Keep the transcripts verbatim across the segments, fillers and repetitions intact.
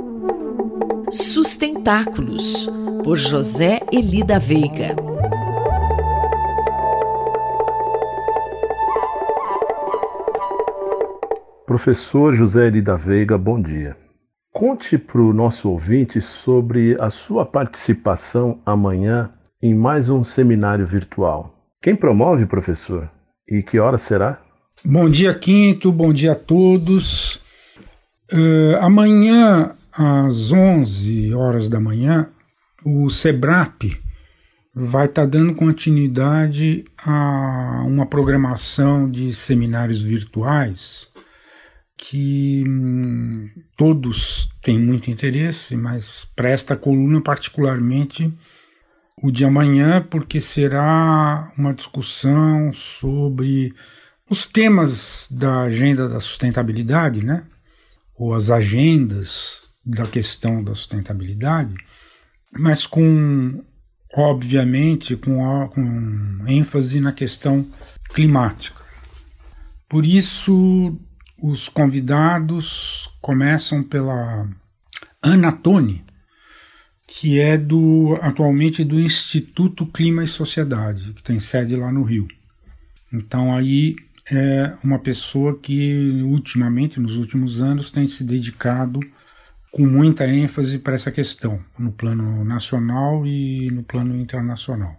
Sustentáculos, por José Eli da Veiga. Professor José Eli da Veiga, bom dia. Conte para o nosso ouvinte sobre a sua participação amanhã em mais um seminário virtual. Quem promove, professor? E que hora será? Bom dia, Quinto. Bom dia a todos. Uh, amanhã, às onze horas da manhã, o SEBRAP vai estar tá dando continuidade a uma programação de seminários virtuais que hum, todos têm muito interesse, mas para esta coluna particularmente o de amanhã, porque será uma discussão sobre os temas da agenda da sustentabilidade, né? Ou as agendas da questão da sustentabilidade, mas com, obviamente, com, com ênfase na questão climática. Por isso, os convidados começam pela Ana Toni, que é do, atualmente do Instituto Clima e Sociedade, que tem sede lá no Rio. Então aí é uma pessoa que ultimamente, nos últimos anos, tem se dedicado com muita ênfase para essa questão, no plano nacional e no plano internacional.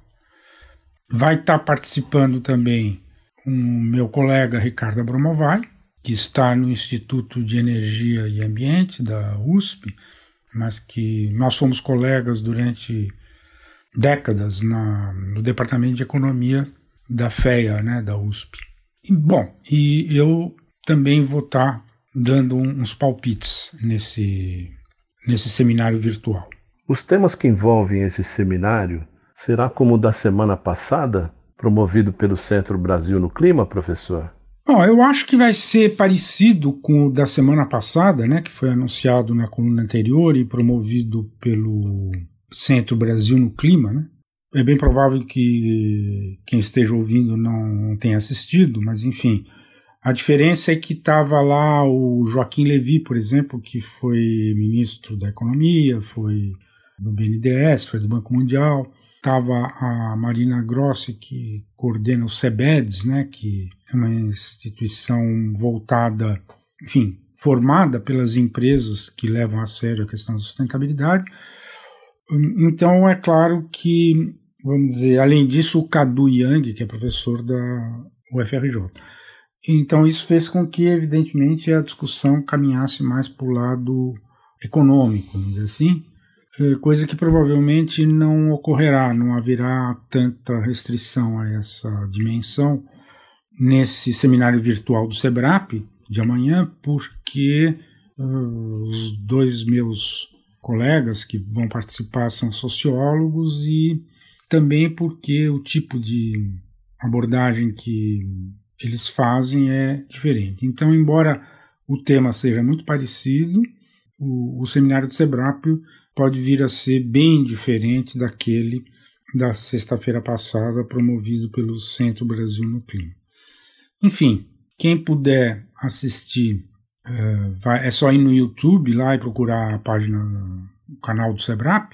Vai estar participando também o meu colega Ricardo Abromovai, que está no Instituto de Energia e Ambiente da U S P, mas que nós fomos colegas durante décadas na, no Departamento de Economia da FEA, né, da U S P. E, bom, e eu também vou estar dando uns palpites nesse, nesse seminário virtual. Os temas que envolvem esse seminário será como o da semana passada, promovido pelo Centro Brasil no Clima, professor? Bom, eu acho que vai ser parecido com o da semana passada, né, que foi anunciado na coluna anterior e promovido pelo Centro Brasil no Clima, né? É bem provável que quem esteja ouvindo não tenha assistido, mas enfim, a diferença é que estava lá o Joaquim Levy, por exemplo, que foi ministro da Economia, foi do B N D E S, foi do Banco Mundial. Estava a Marina Grossi, que coordena o SEBEDS, né, que é uma instituição voltada, enfim, formada pelas empresas que levam a sério a questão da sustentabilidade. Então, é claro que, vamos dizer, além disso, o Cadu Yang, que é professor da U F R J. Então, isso fez com que, evidentemente, a discussão caminhasse mais para o lado econômico, vamos dizer assim, coisa que provavelmente não ocorrerá, não haverá tanta restrição a essa dimensão nesse seminário virtual do SEBRAP de amanhã, porque uh, os dois meus colegas que vão participar são sociólogos e também porque o tipo de abordagem que eles fazem é diferente. Então, embora o tema seja muito parecido, o, o seminário do SEBRAP pode vir a ser bem diferente daquele da sexta-feira passada, promovido pelo Centro Brasil no Clima. Enfim, quem puder assistir, é, vai, é só ir no YouTube lá e procurar a página, o canal do SEBRAP,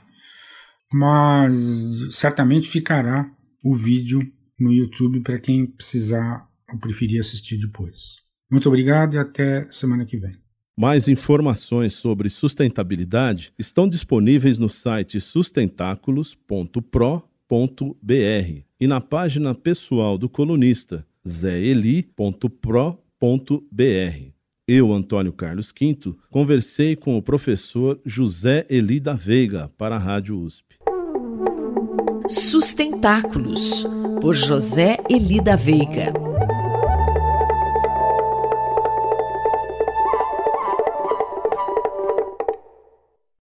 mas certamente ficará o vídeo no YouTube para quem precisar ou preferir assistir depois. Muito obrigado e até semana que vem. Mais informações sobre sustentabilidade estão disponíveis no site sustentáculos ponto pro ponto br e na página pessoal do colunista zé eli ponto pro ponto br. Eu, Antônio Carlos Quinto, conversei com o professor José Eli da Veiga para a Rádio U S P. Sustentáculos, por José Eli da Veiga.